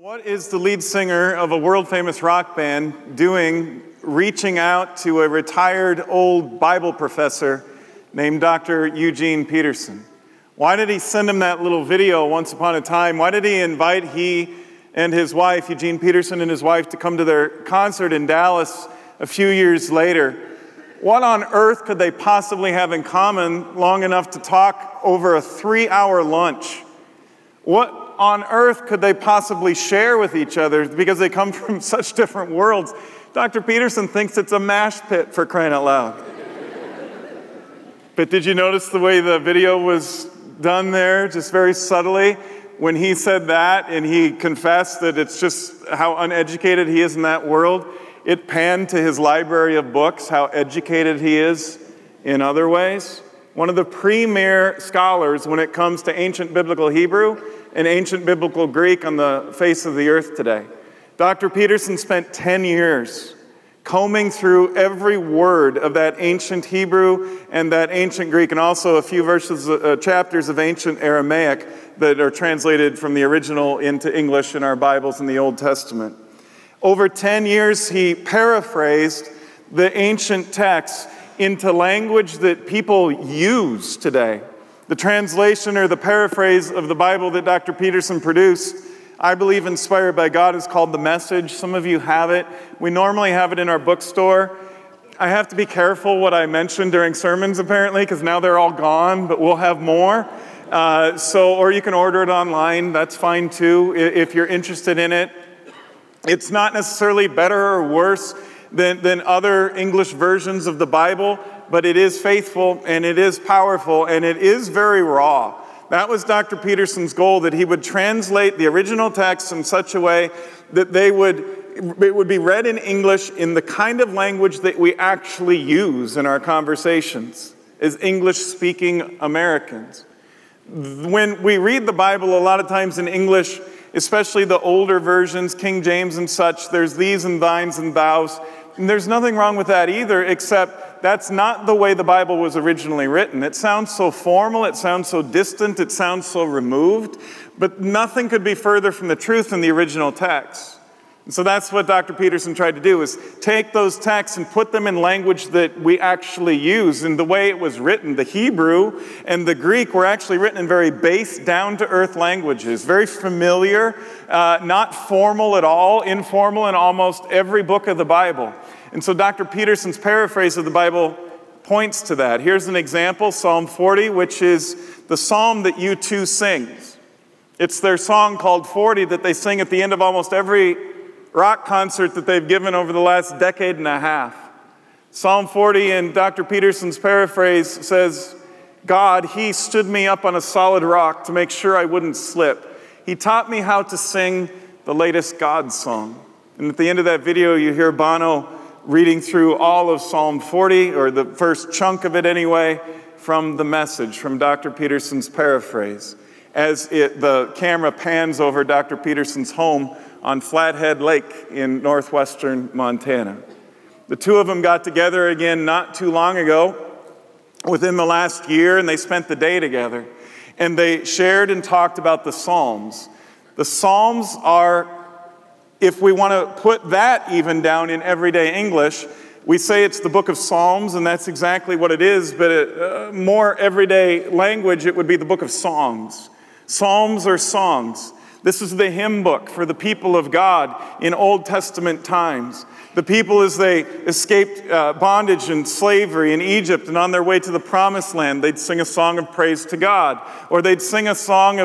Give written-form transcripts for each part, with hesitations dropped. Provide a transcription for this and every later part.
What is the lead singer of a world-famous rock band doing reaching out to a retired old Bible professor named Dr. Eugene Peterson? Why did he send him that little video once upon a time? Why did he invite he and his wife, Eugene Peterson and his wife, to come to their concert in Dallas a few years later? What on earth could they possibly have in common long enough to talk over a 3-hour lunch? What on earth could they possibly share with each other because they come from such different worlds? Dr. Peterson thinks it's a mash pit, for crying out loud. But did you notice the way the video was done there, just very subtly? When he said that and he confessed that it's just how uneducated he is in that world, it panned to his library of books, how educated he is in other ways. One of the premier scholars when it comes to ancient biblical Hebrew and ancient biblical Greek on the face of the earth today. Dr. Peterson spent 10 years combing through every word of that ancient Hebrew and that ancient Greek, and also a few chapters of ancient Aramaic that are translated from the original into English in our Bibles in the Old Testament. Over 10 years, he paraphrased the ancient texts into language that people use today. The translation or the paraphrase of the Bible that Dr. Peterson produced, I believe inspired by God, is called The Message. Some of you have it. We normally have it in our bookstore. I have to be careful what I mention during sermons, apparently, because now they're all gone, but we'll have more. Or you can order it online. That's fine, too, if you're interested in it. It's not necessarily better or worse than other English versions of the Bible, but it is faithful, and it is powerful, and it is very raw. That was Dr. Peterson's goal, that he would translate the original text in such a way that it would be read in English in the kind of language that we actually use in our conversations as English-speaking Americans. When we read the Bible a lot of times in English, especially the older versions, King James and such, there's these and thines and thous. And there's nothing wrong with that either, except that's not the way the Bible was originally written. It sounds so formal, it sounds so distant, it sounds so removed, but nothing could be further from the truth than the original text. And so that's what Dr. Peterson tried to do, is take those texts and put them in language that we actually use. And the way it was written, the Hebrew and the Greek were actually written in very base, down-to-earth languages, very familiar, not formal at all, informal in almost every book of the Bible. And so Dr. Peterson's paraphrase of the Bible points to that. Here's an example, Psalm 40, which is the psalm that U2 sings. It's their song called 40 that they sing at the end of almost every rock concert that they've given over the last decade and a half. Psalm 40 in Dr. Peterson's paraphrase says, God, He stood me up on a solid rock to make sure I wouldn't slip. He taught me how to sing the latest God song. And at the end of that video, you hear Bono reading through all of Psalm 40, or the first chunk of it anyway, from The Message, from Dr. Peterson's paraphrase, as the camera pans over Dr. Peterson's home on Flathead Lake in northwestern Montana. The two of them got together again not too long ago, within the last year, and they spent the day together. And they shared and talked about the Psalms. The Psalms are, if we want to put that even down in everyday English, we say it's the book of Psalms, and that's exactly what it is, but more everyday language, it would be the book of songs. Psalms are songs. This is the hymn book for the people of God in Old Testament times. The people as they escaped bondage and slavery in Egypt and on their way to the promised land, they'd sing a song of praise to God. Or they'd sing a song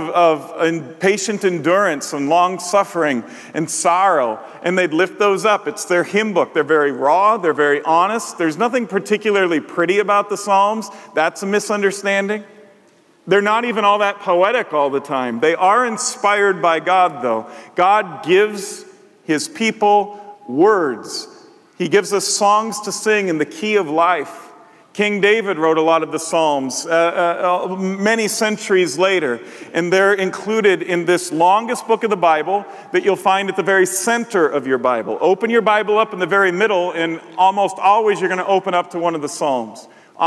of patient endurance and long suffering and sorrow. And they'd lift those up. It's their hymn book. They're very raw. They're very honest. There's nothing particularly pretty about the Psalms. That's a misunderstanding. They're not even all that poetic all the time. They are inspired by God, though. God gives His people words. He gives us songs to sing in the key of life. King David wrote a lot of the Psalms many centuries later, and they're included in this longest book of the Bible that you'll find at the very center of your Bible. Open your Bible up in the very middle, and almost always you're going to open up to one of the Psalms.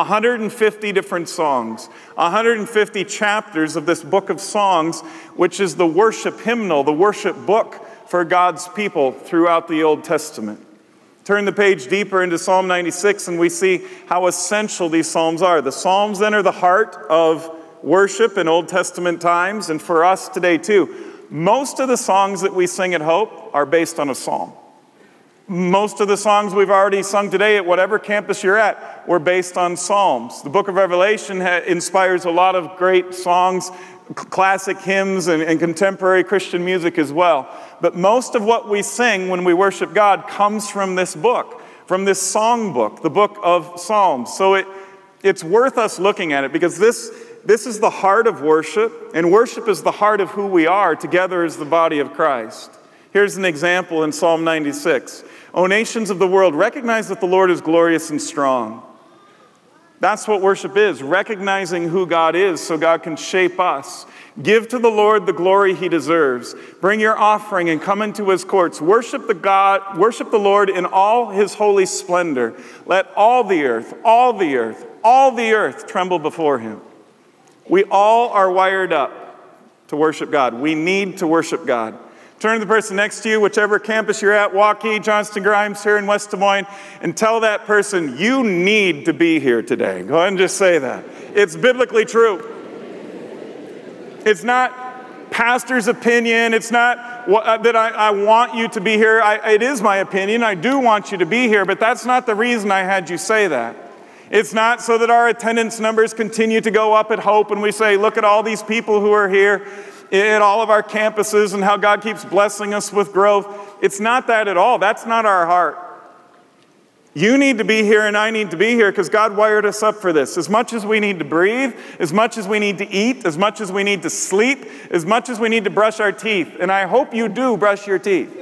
150 different songs, 150 chapters of this book of songs, which is the worship hymnal, the worship book for God's people throughout the Old Testament. Turn the page deeper into Psalm 96 and we see how essential these Psalms are. The Psalms then are the heart of worship in Old Testament times, and for us today too. Most of the songs that we sing at Hope are based on a psalm. Most of the songs we've already sung today at whatever campus you're at were based on psalms. The book of Revelation inspires a lot of great songs, classic hymns, and contemporary Christian music as well. But most of what we sing when we worship God comes from this book, from this song book, the book of Psalms. So it's worth us looking at it because this is the heart of worship, and worship is the heart of who we are together as the body of Christ. Here's an example in Psalm 96. O nations of the world, recognize that the Lord is glorious and strong. That's what worship is, recognizing who God is so God can shape us. Give to the Lord the glory he deserves. Bring your offering and come into his courts. Worship the Lord in all his holy splendor. Let all the earth tremble before him. We all are wired up to worship God. We need to worship God. Turn to the person next to you, whichever campus you're at, Waukee, Johnston Grimes here in West Des Moines, and tell that person, you need to be here today. Go ahead and just say that. It's biblically true. It's not pastor's opinion. It's not that I want you to be here. It is my opinion. I do want you to be here, but that's not the reason I had you say that. It's not so that our attendance numbers continue to go up at Hope and we say, look at all these people who are here at all of our campuses and how God keeps blessing us with growth. It's not that at all. That's not our heart. You need to be here and I need to be here because God wired us up for this. As much as we need to breathe, as much as we need to eat, as much as we need to sleep, as much as we need to brush our teeth. And I hope you do brush your teeth.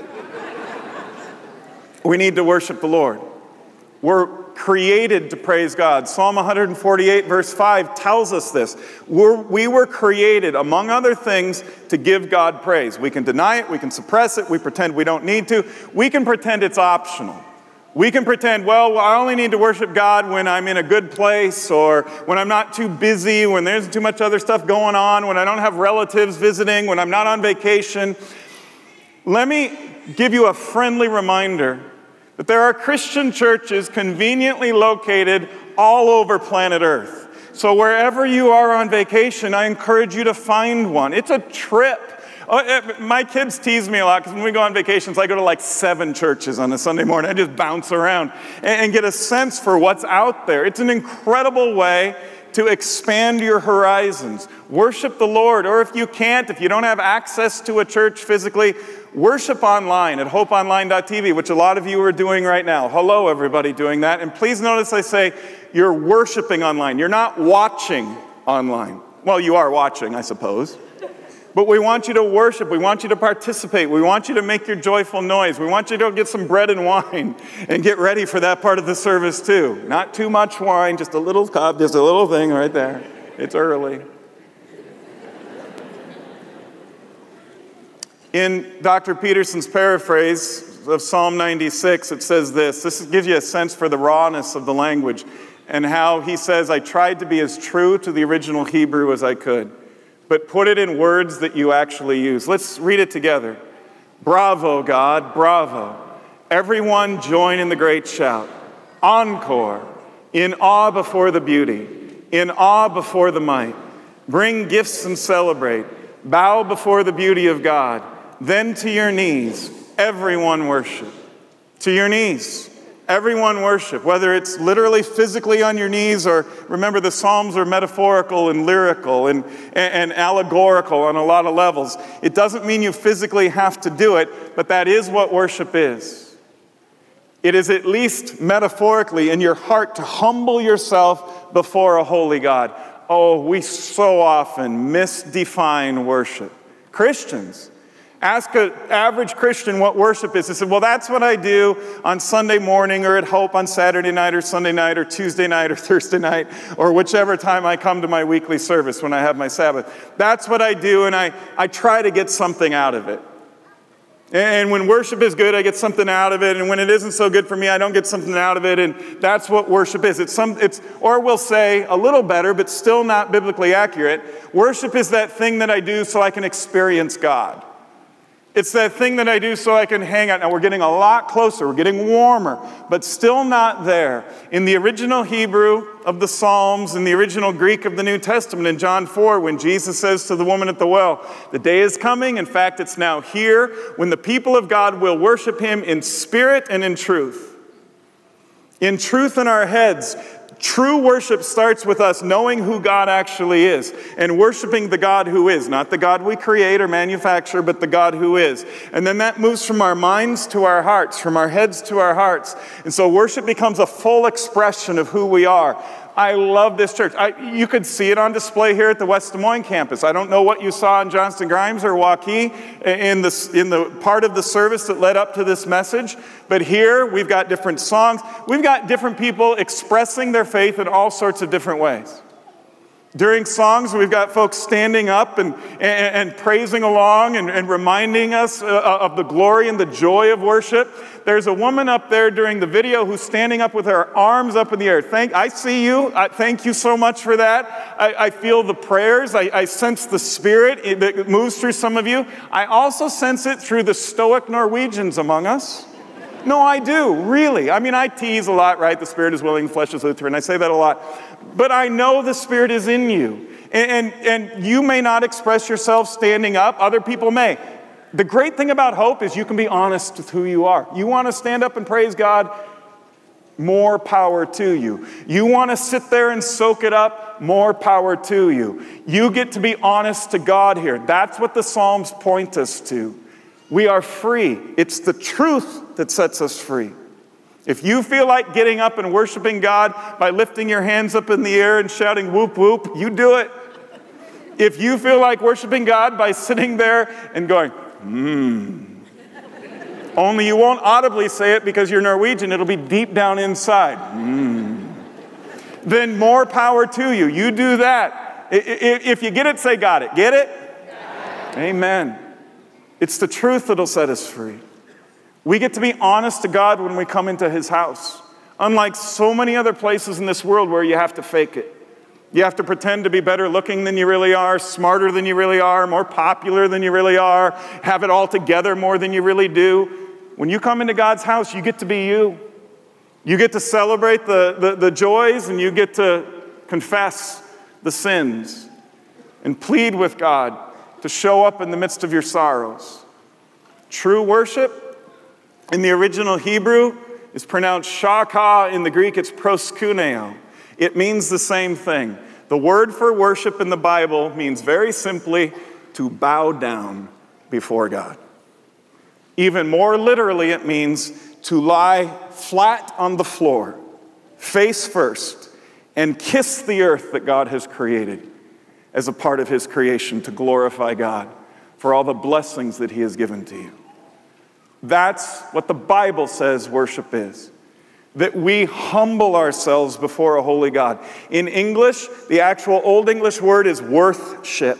We need to worship the Lord. We're created to praise God. Psalm 148 verse 5 tells us this. We were created, among other things, to give God praise. We can deny it, we can suppress it, we pretend we don't need to. We can pretend it's optional. We can pretend, well, I only need to worship God when I'm in a good place or when I'm not too busy, when there's too much other stuff going on, when I don't have relatives visiting, when I'm not on vacation. Let me give you a friendly reminder that there are Christian churches conveniently located all over planet Earth. So wherever you are on vacation, I encourage you to find one. It's a trip. My kids tease me a lot because when we go on vacations, I go to like 7 churches on a Sunday morning. I just bounce around and get a sense for what's out there. It's an incredible way to expand your horizons. Worship the Lord, or if you can't, if you don't have access to a church physically, worship online at hopeonline.tv, which a lot of you are doing right now. Hello, everybody doing that. And please notice I say you're worshiping online. You're not watching online. Well, you are watching, I suppose. But we want you to worship. We want you to participate. We want you to make your joyful noise. We want you to get some bread and wine and get ready for that part of the service too. Not too much wine, just a little cup, just a little thing right there. It's early. In Dr. Peterson's paraphrase of Psalm 96, it says this. This gives you a sense for the rawness of the language and how he says, I tried to be as true to the original Hebrew as I could, but put it in words that you actually use. Let's read it together. Bravo, God, bravo. Everyone join in the great shout. Encore. In awe before the beauty. In awe before the might. Bring gifts and celebrate. Bow before the beauty of God. Then to your knees, everyone worship. To your knees. Everyone worship, whether it's literally physically on your knees or, remember, the Psalms are metaphorical and lyrical and allegorical on a lot of levels. It doesn't mean you physically have to do it, but that is what worship is. It is at least metaphorically in your heart to humble yourself before a holy God. Oh, we so often misdefine worship. Christians. Ask an average Christian what worship is. They say, well, that's what I do on Sunday morning or at Hope on Saturday night or Sunday night or Tuesday night or Thursday night or whichever time I come to my weekly service when I have my Sabbath. That's what I do, and I try to get something out of it. And when worship is good, I get something out of it. And when it isn't so good for me, I don't get something out of it. And that's what worship is. Or we'll say a little better, but still not biblically accurate. Worship is that thing that I do so I can experience God. It's that thing that I do so I can hang out. Now we're getting a lot closer. We're getting warmer, but still not there. In the original Hebrew of the Psalms, in the original Greek of the New Testament, in John 4, when Jesus says to the woman at the well, the day is coming, in fact, it's now here, when the people of God will worship him in spirit and in truth. In truth in our heads. True worship starts with us knowing who God actually is and worshiping the God who is, not the God we create or manufacture, but the God who is. And then that moves from our minds to our hearts, from our heads to our hearts. And so worship becomes a full expression of who we are. I love this church. You could see it on display here at the West Des Moines campus. I don't know what you saw in Johnston Grimes or Waukee in the part of the service that led up to this message, but here we've got different songs. We've got different people expressing their faith in all sorts of different ways. During songs, we've got folks standing up and praising along and reminding us of the glory and the joy of worship. There's a woman up there during the video who's standing up with her arms up in the air. I see you. Thank you so much for that. I feel the prayers. I sense the spirit that moves through some of you. I also sense it through the stoic Norwegians among us. No, I do, really. I mean, I tease a lot, right? The spirit is willing, the flesh is Lutheran. I say that a lot. But I know the spirit is in you. And you may not express yourself standing up. Other people may. The great thing about hope is you can be honest with who you are. You want to stand up and praise God? More power to you. You want to sit there and soak it up? More power to you. You get to be honest to God here. That's what the Psalms point us to. We are free. It's the truth that sets us free. If you feel like getting up and worshiping God by lifting your hands up in the air and shouting whoop whoop, you do it. If you feel like worshiping God by sitting there and going, only you won't audibly say it because you're Norwegian, it'll be deep down inside. Then more power to you. You do that. If you get it, say got it. Get it? Got it. Amen. It's the truth that'll set us free. We get to be honest to God when we come into his house. Unlike so many other places in this world where you have to fake it. You have to pretend to be better looking than you really are, smarter than you really are, more popular than you really are, have it all together more than you really do. When you come into God's house, you get to be you. You get to celebrate the joys, and you get to confess the sins and plead with God to show up in the midst of your sorrows. True worship in the original Hebrew is pronounced shaka. In the Greek, it's proskuneo. It means the same thing. The word for worship in the Bible means very simply to bow down before God. Even more literally, it means to lie flat on the floor, face first, and kiss the earth that God has created as a part of his creation to glorify God for all the blessings that he has given to you. That's what the Bible says worship is. That we humble ourselves before a holy God. In English, the actual Old English word is worthship.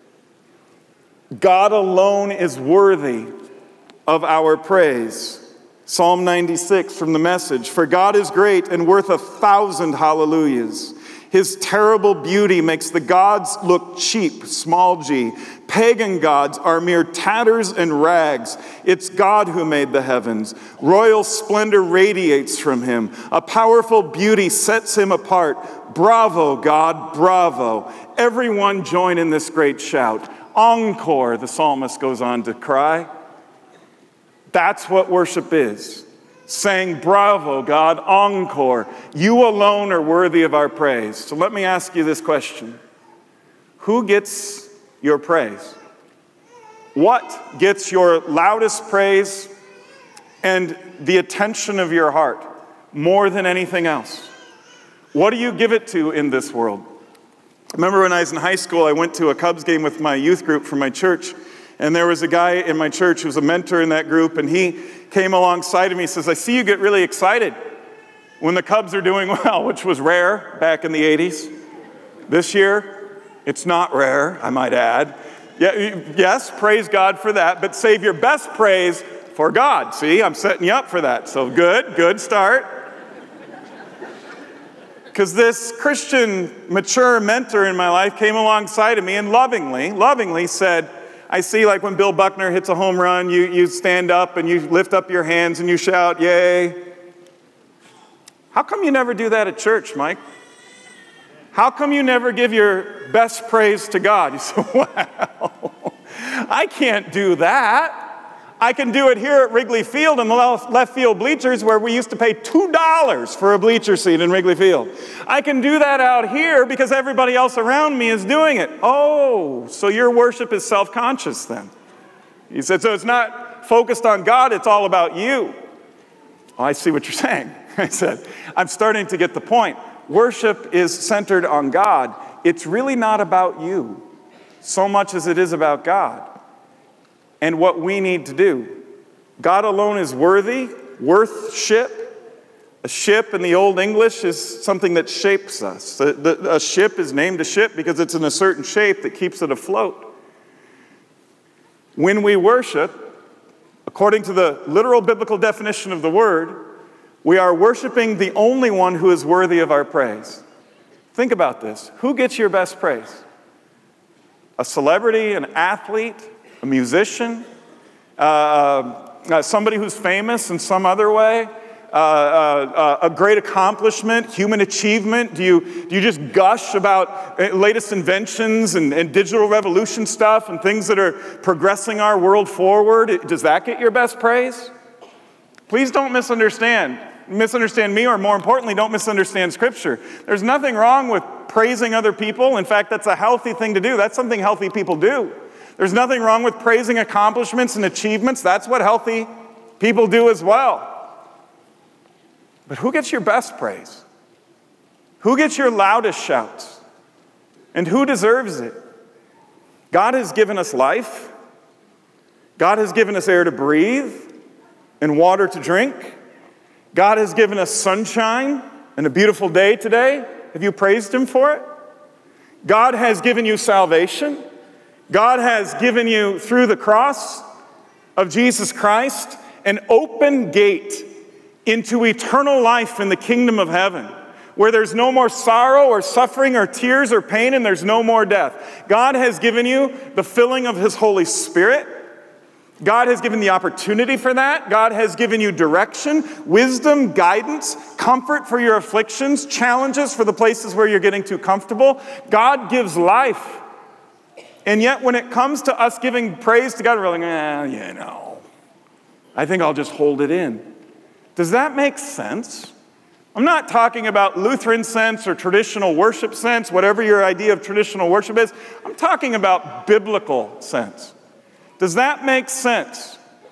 God alone is worthy of our praise. Psalm 96 from the Message, for God is great and worth 1,000 hallelujahs. His terrible beauty makes the gods look cheap, small g. Pagan gods are mere tatters and rags. It's God who made the heavens. Royal splendor radiates from him. A powerful beauty sets him apart. Bravo, God, bravo. Everyone join in this great shout. Encore, the psalmist goes on to cry. That's what worship is. Saying, bravo, God, encore. You alone are worthy of our praise. So let me ask you this question. Who gets your praise? What gets your loudest praise and the attention of your heart more than anything else? What do you give it to in this world? I remember when I was in high school, I went to a Cubs game with my youth group from my church. And there was a guy in my church who was a mentor in that group, and he came alongside of me and says, I see you get really excited when the Cubs are doing well, which was rare back in the 80s. This year, it's not rare, I might add. Yeah, yes, praise God for that, but save your best praise for God. See, I'm setting you up for that. So good start. Because this Christian, mature mentor in my life came alongside of me and lovingly said, I see like when Bill Buckner hits a home run, you stand up and you lift up your hands and you shout, yay. How come you never do that at church, Mike? How come you never give your best praise to God? You say, well, I can't do that. I can do it here at Wrigley Field in the left field bleachers where we used to pay $2 for a bleacher seat in Wrigley Field. I can do that out here because everybody else around me is doing it. Oh, so your worship is self-conscious then. He said, so it's not focused on God, it's all about you. Oh, I see what you're saying. I said, I'm starting to get the point. Worship is centered on God. It's really not about you so much as it is about God and what we need to do. God alone is worthy, worth-ship. A ship in the Old English is something that shapes us. A ship is named a ship because it's in a certain shape that keeps it afloat. When we worship, according to the literal biblical definition of the word, we are worshiping the only one who is worthy of our praise. Think about this. Who gets your best praise? A celebrity, an athlete, a musician, somebody who's famous in some other way, a great accomplishment, human achievement? Do you just gush about latest inventions and digital revolution stuff and things that are progressing our world forward? Does that get your best praise? Please don't misunderstand me, or more importantly, don't misunderstand Scripture. There's nothing wrong with praising other people. In fact, that's a healthy thing to do. That's something healthy people do. There's nothing wrong with praising accomplishments and achievements. That's what healthy people do as well. But who gets your best praise? Who gets your loudest shouts? And who deserves it? God has given us life. God has given us air to breathe and water to drink. God has given us sunshine and a beautiful day today. Have you praised Him for it? God has given you salvation. God has given you, through the cross of Jesus Christ, an open gate into eternal life in the kingdom of heaven, where there's no more sorrow or suffering or tears or pain, and there's no more death. God has given you the filling of His Holy Spirit. God has given the opportunity for that. God has given you direction, wisdom, guidance, comfort for your afflictions, challenges for the places where you're getting too comfortable. God gives life. And yet when it comes to us giving praise to God, we're like, I think I'll just hold it in. Does that make sense? I'm not talking about Lutheran sense or traditional worship sense, whatever your idea of traditional worship is. I'm talking about biblical sense. Does that make sense?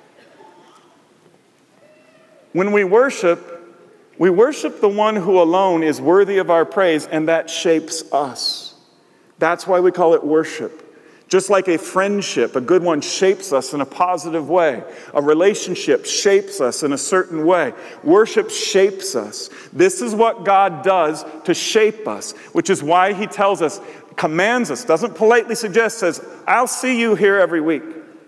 When we worship the one who alone is worthy of our praise, and that shapes us. That's why we call it worship. Just like a friendship, a good one shapes us in a positive way. A relationship shapes us in a certain way. Worship shapes us. This is what God does to shape us, which is why He tells us, commands us, doesn't politely suggest, says, I'll see you here every week.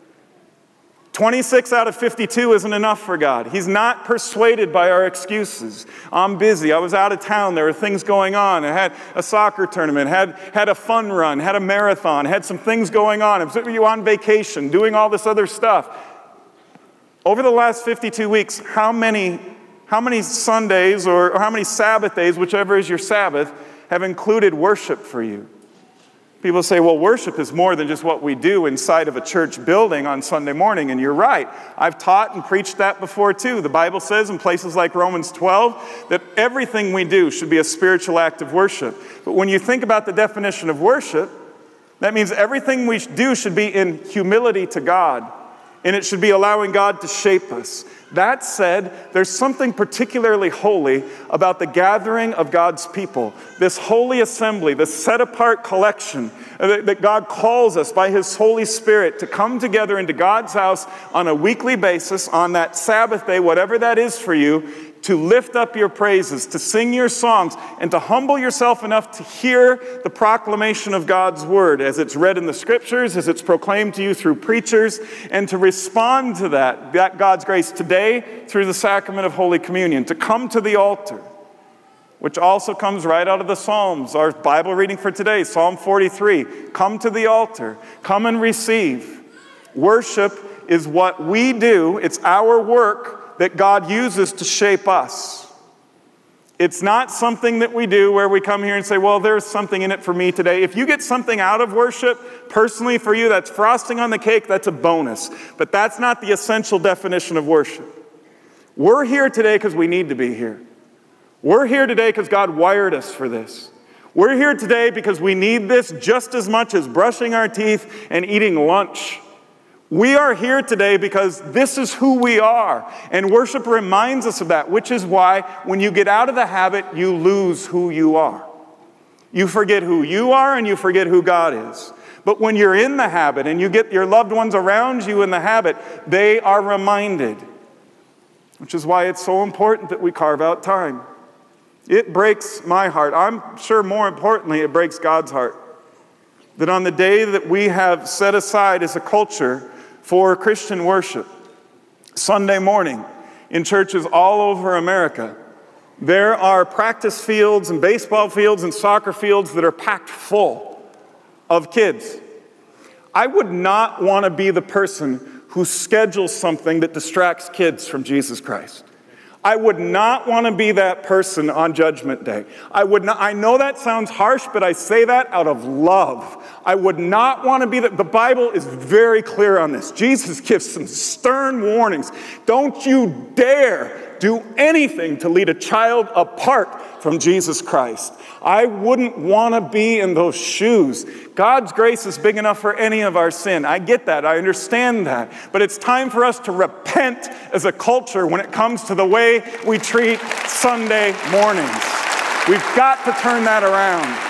26 out of 52 isn't enough for God. He's not persuaded by our excuses. I'm busy. I was out of town. There were things going on. I had a soccer tournament, had a fun run, had a marathon, had some things going on. I was on vacation, doing all this other stuff. Over the last 52 weeks, how many Sundays or how many Sabbath days, whichever is your Sabbath, have included worship for you? People say, well, worship is more than just what we do inside of a church building on Sunday morning, and you're right. I've taught and preached that before too. The Bible says in places like Romans 12 that everything we do should be a spiritual act of worship. But when you think about the definition of worship, that means everything we do should be in humility to God, and it should be allowing God to shape us. That said, there's something particularly holy about the gathering of God's people. This holy assembly, this set-apart collection that God calls us by His Holy Spirit to come together into God's house on a weekly basis on that Sabbath day, whatever that is for you, to lift up your praises, to sing your songs, and to humble yourself enough to hear the proclamation of God's word as it's read in the Scriptures, as it's proclaimed to you through preachers, and to respond to that God's grace today through the sacrament of Holy Communion, to come to the altar, which also comes right out of the Psalms. Our Bible reading for today, Psalm 43, come to the altar, come and receive. Worship is what we do. It's our work that God uses to shape us. It's not something that we do where we come here and say, well, there's something in it for me today. If you get something out of worship, personally for you, that's frosting on the cake, that's a bonus. But that's not the essential definition of worship. We're here today because we need to be here. We're here today because God wired us for this. We're here today because we need this just as much as brushing our teeth and eating lunch. We are here today because this is who we are. And worship reminds us of that, which is why when you get out of the habit, you lose who you are. You forget who you are and you forget who God is. But when you're in the habit and you get your loved ones around you in the habit, they are reminded. Which is why it's so important that we carve out time. It breaks my heart. I'm sure more importantly, it breaks God's heart. That on the day that we have set aside as a culture for Christian worship, Sunday morning in churches all over America, there are practice fields and baseball fields and soccer fields that are packed full of kids. I would not want to be the person who schedules something that distracts kids from Jesus Christ. I would not want to be that person on Judgment Day. I know that sounds harsh, but I say that out of love. I would not want to be that. The Bible is very clear on this. Jesus gives some stern warnings. Don't you dare do anything to lead a child apart from Jesus Christ. I wouldn't want to be in those shoes. God's grace is big enough for any of our sin. I get that. I understand that. But it's time for us to repent as a culture when it comes to the way we treat Sunday mornings. We've got to turn that around.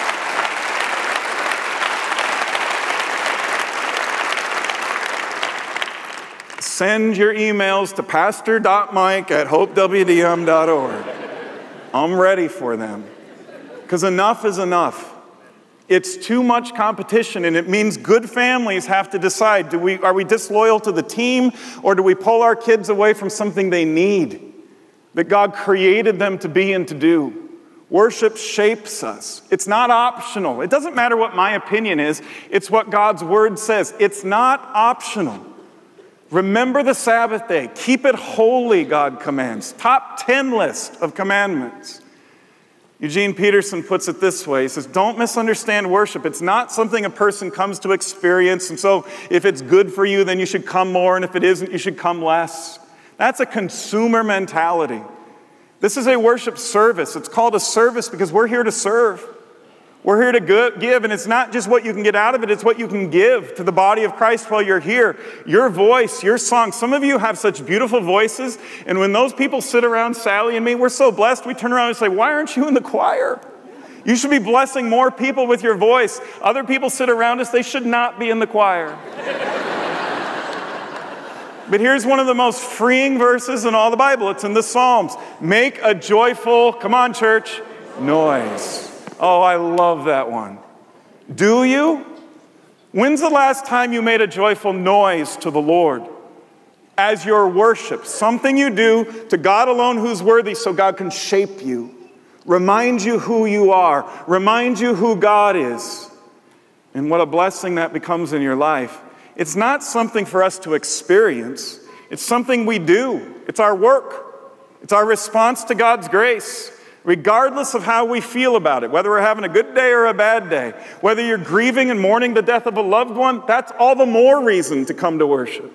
Send your emails to pastor.mike@hopewdm.org. I'm ready for them. Because enough is enough. It's too much competition, and it means good families have to decide, are we disloyal to the team, or do we pull our kids away from something they need, that God created them to be and to do? Worship shapes us. It's not optional. It doesn't matter what my opinion is. It's what God's word says. It's not optional. Remember the Sabbath day. Keep it holy, God commands. Top 10 list of commandments. Eugene Peterson puts it this way. He says, don't misunderstand worship. It's not something a person comes to experience, and so if it's good for you, then you should come more, and if it isn't, you should come less. That's a consumer mentality. This is a worship service. It's called a service because we're here to serve. We're here to give, and it's not just what you can get out of it, it's what you can give to the body of Christ while you're here. Your voice, your song. Some of you have such beautiful voices, and when those people sit around Sally and me, we're so blessed, we turn around and say, why aren't you in the choir? You should be blessing more people with your voice. Other people sit around us, they should not be in the choir. But here's one of the most freeing verses in all the Bible. It's in the Psalms. Make a joyful, come on church, noise. Oh, I love that one. Do you? When's the last time you made a joyful noise to the Lord? As your worship, something you do to God alone who's worthy so God can shape you, remind you who you are, remind you who God is, and what a blessing that becomes in your life. It's not something for us to experience. It's something we do. It's our work. It's our response to God's grace. Regardless of how we feel about it, whether we're having a good day or a bad day, whether you're grieving and mourning the death of a loved one, that's all the more reason to come to worship.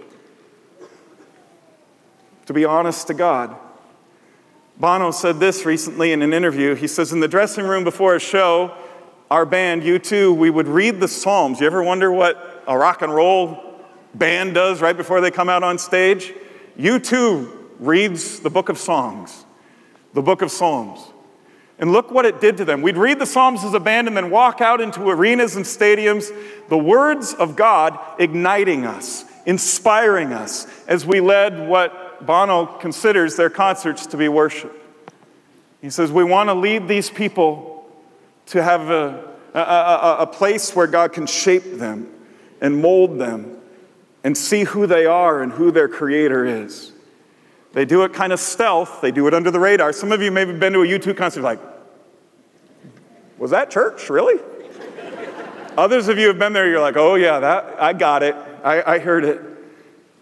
To be honest to God. Bono said this recently in an interview. He says, in the dressing room before a show, our band, U2, we would read the Psalms. You ever wonder what a rock and roll band does right before they come out on stage? U2 reads the book of songs, the book of Psalms. And look what it did to them. We'd read the Psalms as a band and then walk out into arenas and stadiums, the words of God igniting us, inspiring us as we led what Bono considers their concerts to be worship. He says, we want to lead these people to have a place where God can shape them and mold them and see who they are and who their Creator is. They do it kind of stealth. They do it under the radar. Some of you may have been to a U2 concert like, was that church, really? Others of you have been there, you're like, oh yeah, that I got it. I heard it.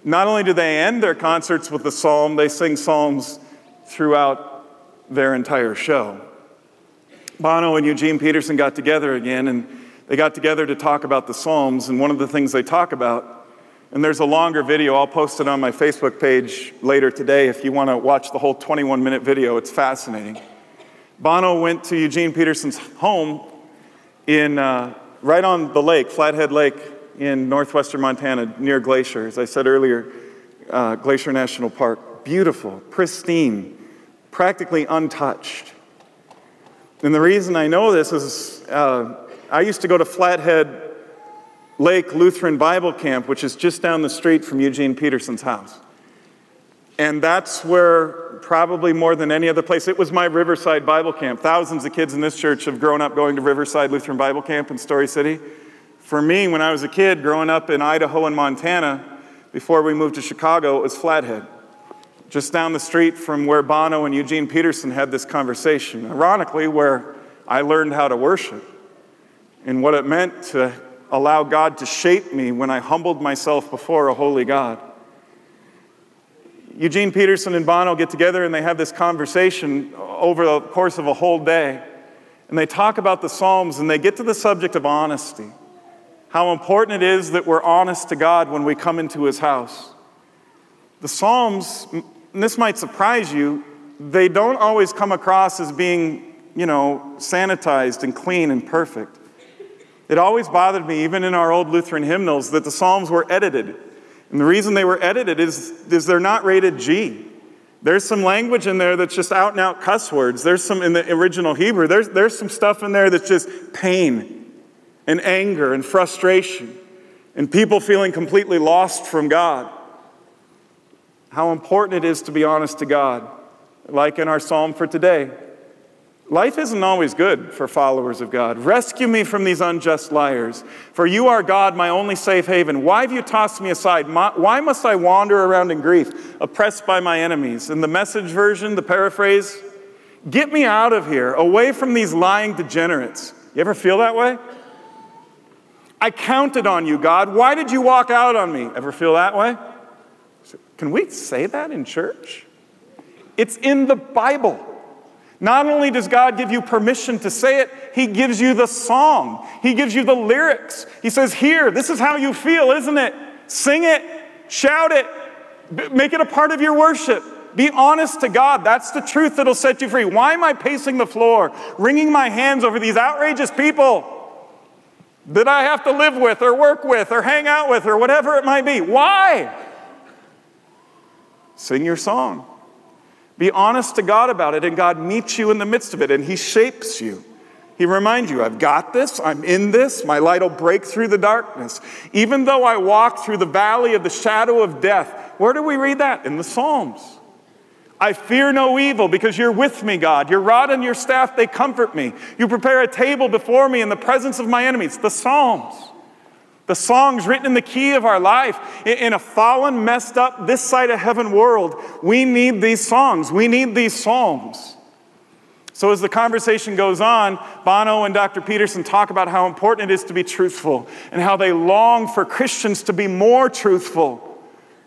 Not only do they end their concerts with the psalm, they sing psalms throughout their entire show. Bono and Eugene Peterson got together again, and they got together to talk about the Psalms, and one of the things they talk about, and there's a longer video, I'll post it on my Facebook page later today if you want to watch the whole 21-minute video, it's fascinating. Bono went to Eugene Peterson's home in right on the lake, Flathead Lake in northwestern Montana, near Glacier. As I said earlier, Glacier National Park. Beautiful, pristine, practically untouched. And the reason I know this is I used to go to Flathead Lake Lutheran Bible Camp, which is just down the street from Eugene Peterson's house. And that's where, probably more than any other place, it was my Riverside Bible Camp. Thousands of kids in this church have grown up going to Riverside Lutheran Bible Camp in Story City. For me, when I was a kid, growing up in Idaho and Montana, before we moved to Chicago, it was Flathead, just down the street from where Bono and Eugene Peterson had this conversation. Ironically, where I learned how to worship and what it meant to allow God to shape me when I humbled myself before a holy God. Eugene Peterson and Bono get together and they have this conversation over the course of a whole day. And they talk about the Psalms and they get to the subject of honesty. How important it is that we're honest to God when we come into His house. The Psalms, and this might surprise you, they don't always come across as being, sanitized and clean and perfect. It always bothered me, even in our old Lutheran hymnals, that the Psalms were edited. And the reason they were edited is they're not rated G. There's some language in there that's just out and out cuss words. There's some in the original Hebrew. There's some stuff in there that's just pain and anger and frustration and people feeling completely lost from God. How important it is to be honest to God. Like in our psalm for today. Life isn't always good for followers of God. Rescue me from these unjust liars. For you are God, my only safe haven. Why have you tossed me aside? Why must I wander around in grief, oppressed by my enemies? In the Message version, the paraphrase, get me out of here, away from these lying degenerates. You ever feel that way? I counted on you, God. Why did you walk out on me? Ever feel that way? Can we say that in church? It's in the Bible. Not only does God give you permission to say it, He gives you the song. He gives you the lyrics. He says, here, this is how you feel, isn't it? Sing it, shout it, make it a part of your worship. Be honest to God. That's the truth that'll set you free. Why am I pacing the floor, wringing my hands over these outrageous people that I have to live with or work with or hang out with or whatever it might be? Why? Sing your song. Be honest to God about it, and God meets you in the midst of it, and He shapes you. He reminds you, I've got this, I'm in this, my light will break through the darkness. Even though I walk through the valley of the shadow of death. Where do we read that? In the Psalms. I fear no evil because you're with me, God. Your rod and your staff, they comfort me. You prepare a table before me in the presence of my enemies. The Psalms. The songs written in the key of our life. In a fallen, messed up, this side of heaven world, we need these songs. We need these psalms. So as the conversation goes on, Bono and Dr. Peterson talk about how important it is to be truthful and how they long for Christians to be more truthful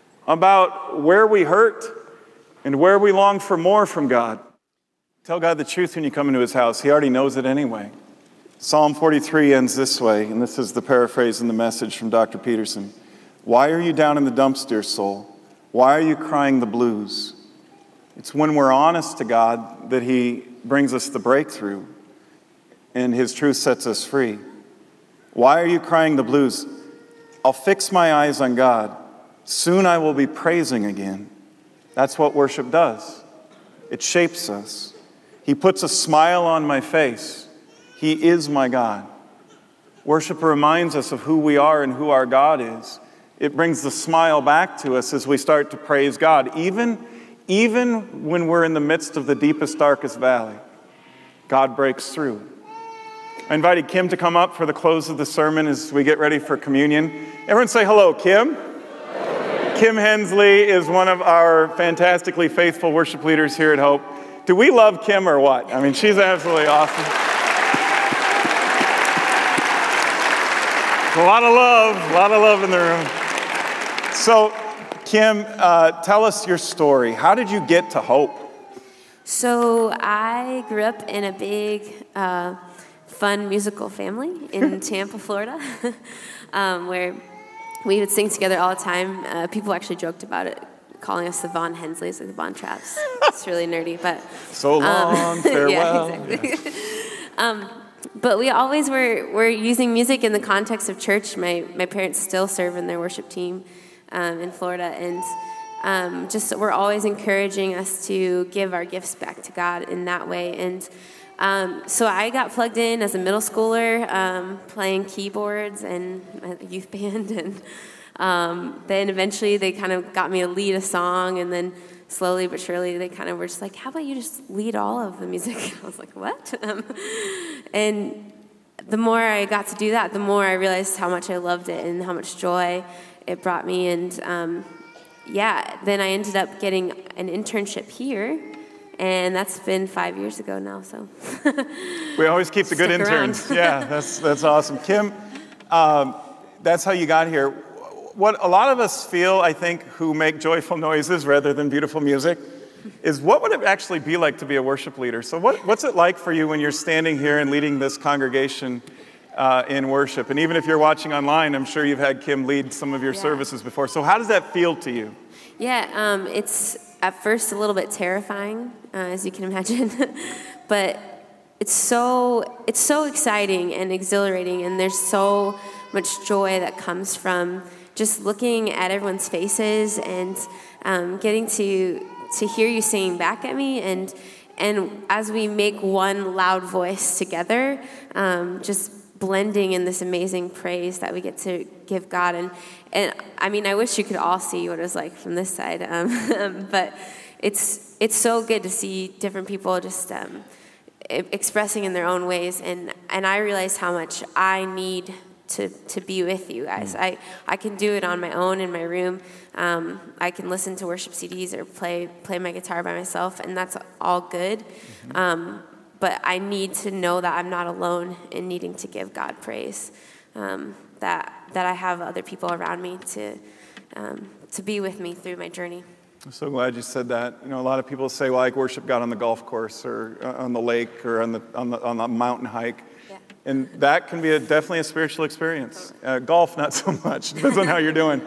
about where we hurt and where we long for more from God. Tell God the truth when you come into His house. He already knows it anyway. Psalm 43 ends this way, and this is the paraphrase in the Message from Dr. Peterson. Why are you down in the dumps, dear soul? Why are you crying the blues? It's when we're honest to God that He brings us the breakthrough, and His truth sets us free. Why are you crying the blues? I'll fix my eyes on God. Soon I will be praising again. That's what worship does. It shapes us. He puts a smile on my face. He is my God. Worship reminds us of who we are and who our God is. It brings the smile back to us as we start to praise God. Even when we're in the midst of the deepest, darkest valley, God breaks through. I invited Kim to come up for the close of the sermon as we get ready for communion. Everyone say hello, Kim. Kim Hensley is one of our fantastically faithful worship leaders here at Hope. Do we love Kim or what? I mean, she's absolutely awesome. A lot of love in the room. So Kim, tell us your story. How did you get to Hope? So I grew up in a big, fun musical family in Tampa, Florida, where we would sing together all the time. People actually joked about it, calling us the Von Hensleys, like the Von Trapps. It's really nerdy, but so long, farewell. Yeah, exactly. But we always were using music in the context of church. My parents still serve in their worship team in Florida, and just we're always encouraging us to give our gifts back to God in that way. And so I got plugged in as a middle schooler, playing keyboards and a youth band, and then eventually they kind of got me to lead a song, and then slowly but surely they kind of were just like, how about you just lead all of the music? I was like, what? And the more I got to do that, the more I realized how much I loved it and how much joy it brought me. And then I ended up getting an internship here, and that's been 5 years ago now. So we always keep the good interns. Yeah, that's awesome. Kim, that's how you got here. What a lot of us feel, I think, who make joyful noises rather than beautiful music, is what would it actually be like to be a worship leader? So what's it like for you when you're standing here and leading this congregation in worship? And even if you're watching online, I'm sure you've had Kim lead some of your services before. So how does that feel to you? Yeah, it's at first a little bit terrifying, as you can imagine, but it's so exciting and exhilarating, and there's so much joy that comes from just looking at everyone's faces and getting to hear you singing back at me, and as we make one loud voice together, just blending in this amazing praise that we get to give God. And I mean, I wish you could all see what it was like from this side, but it's so good to see different people just expressing in their own ways, and I realized how much I need to be with you guys. I can do it on my own in my room. I can listen to worship CDs or play my guitar by myself, and that's all good. But I need to know that I'm not alone in needing to give God praise. That I have other people around me to be with me through my journey. I'm so glad you said that. You know, a lot of people say, well, I worship God on the golf course or on the lake or on the mountain hike. Yeah. And that can be definitely a spiritual experience. Golf, not so much. Depends on how you're doing.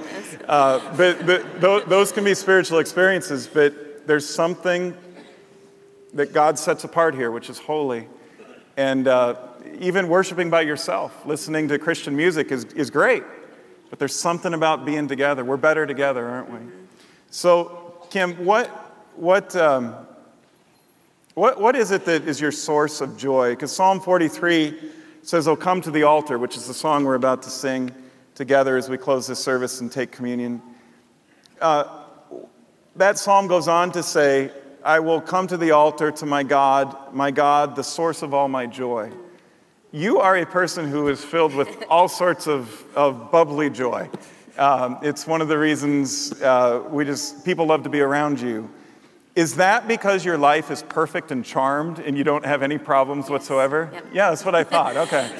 But those can be spiritual experiences. But there's something that God sets apart here, which is holy. And even worshiping by yourself, listening to Christian music is great. But there's something about being together. We're better together, aren't we? So, Kim, what is it that is your source of joy? Because Psalm 43 says, "Oh, come to the altar," which is the song we're about to sing together as we close this service and take communion. That psalm goes on to say, "I will come to the altar to my God, the source of all my joy." You are a person who is filled with all sorts of bubbly joy. It's one of the reasons people love to be around you. Is that because your life is perfect and charmed and you don't have any problems whatsoever? Yep. Yeah, that's what I thought. Okay.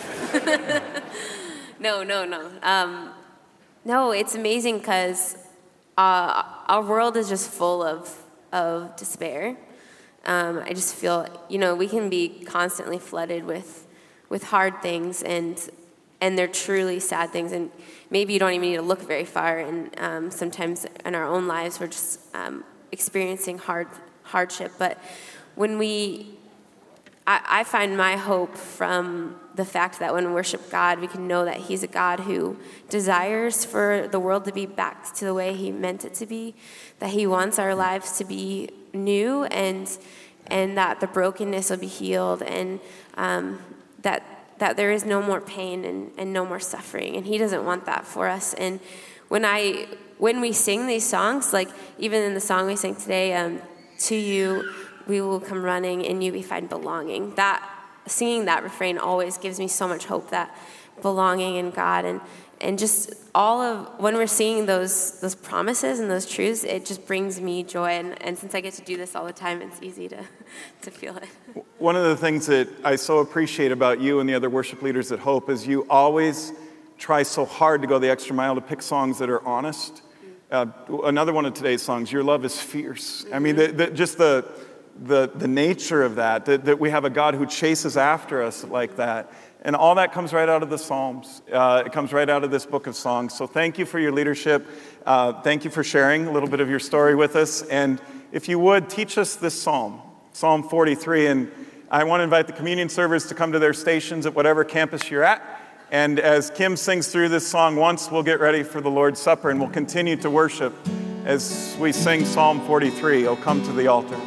No. No, it's amazing because our world is just full of despair. I just feel, we can be constantly flooded with hard things, and they're truly sad things, and maybe you don't even need to look very far, and sometimes in our own lives we're just experiencing hardship. But when I find my hope from the fact that when we worship God, we can know that He's a God who desires for the world to be back to the way He meant it to be, that He wants our lives to be new, and that the brokenness will be healed, and that there is no more pain and no more suffering, and He doesn't want that for us. And when we sing these songs, like even in the song we sang today, "To You we will come running, in You we find belonging," that singing that refrain always gives me so much hope, that belonging in God, and just all of when we're singing those promises and those truths, it just brings me joy, and since I get to do this all the time, it's easy to feel it. One of the things that I so appreciate about you and the other worship leaders at Hope is you always try so hard to go the extra mile to pick songs that are honest, Another one of today's songs, Your Love is Fierce. I mean, just the nature of that we have a God who chases after us like that. And all that comes right out of the Psalms. It comes right out of this book of songs. So thank you for your leadership. Thank you for sharing a little bit of your story with us. And if you would, teach us this psalm, Psalm 43. And I want to invite the communion servers to come to their stations at whatever campus you're at. And as Kim sings through this song once, we'll get ready for the Lord's Supper, and we'll continue to worship as we sing Psalm 43, "Oh, Come to the Altar."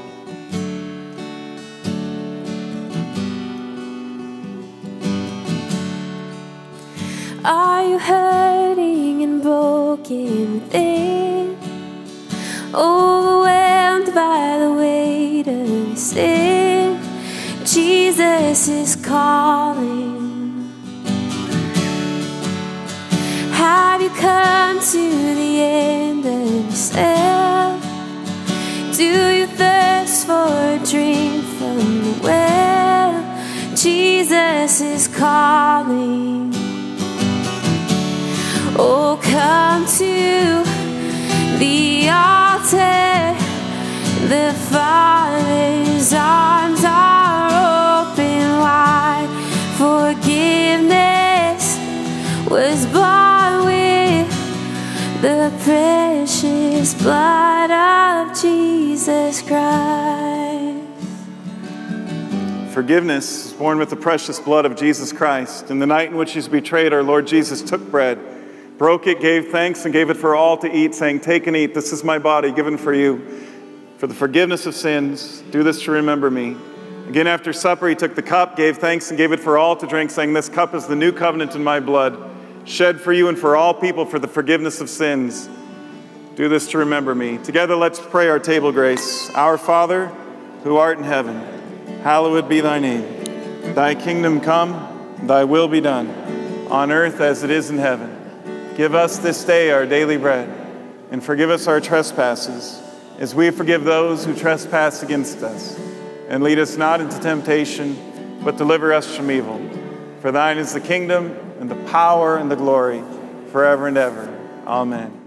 Are you hurting and broken within? Overwhelmed by the weight of your sin? Jesus is calling. Have you come to the end of yourself? Do you thirst for a drink from the well? Jesus is calling. Oh, come to the altar. The Father's arms are open wide. Forgiveness was bought with the precious blood of Jesus Christ. Forgiveness is born with the precious blood of Jesus Christ. In the night in which he was betrayed, our Lord Jesus took bread, broke it, gave thanks, and gave it for all to eat, saying, "Take and eat. This is my body given for you. For the forgiveness of sins, do this to remember me." Again, after supper, he took the cup, gave thanks, and gave it for all to drink, saying, "This cup is the new covenant in my blood, shed for you and for all people for the forgiveness of sins. Do this to remember me." Together, let's pray our table grace. Our Father, who art in heaven, hallowed be thy name. Thy kingdom come, thy will be done, on earth as it is in heaven. Give us this day our daily bread, and forgive us our trespasses, as we forgive those who trespass against us. And lead us not into temptation, but deliver us from evil. For thine is the kingdom, and the power, and the glory, forever and ever. Amen.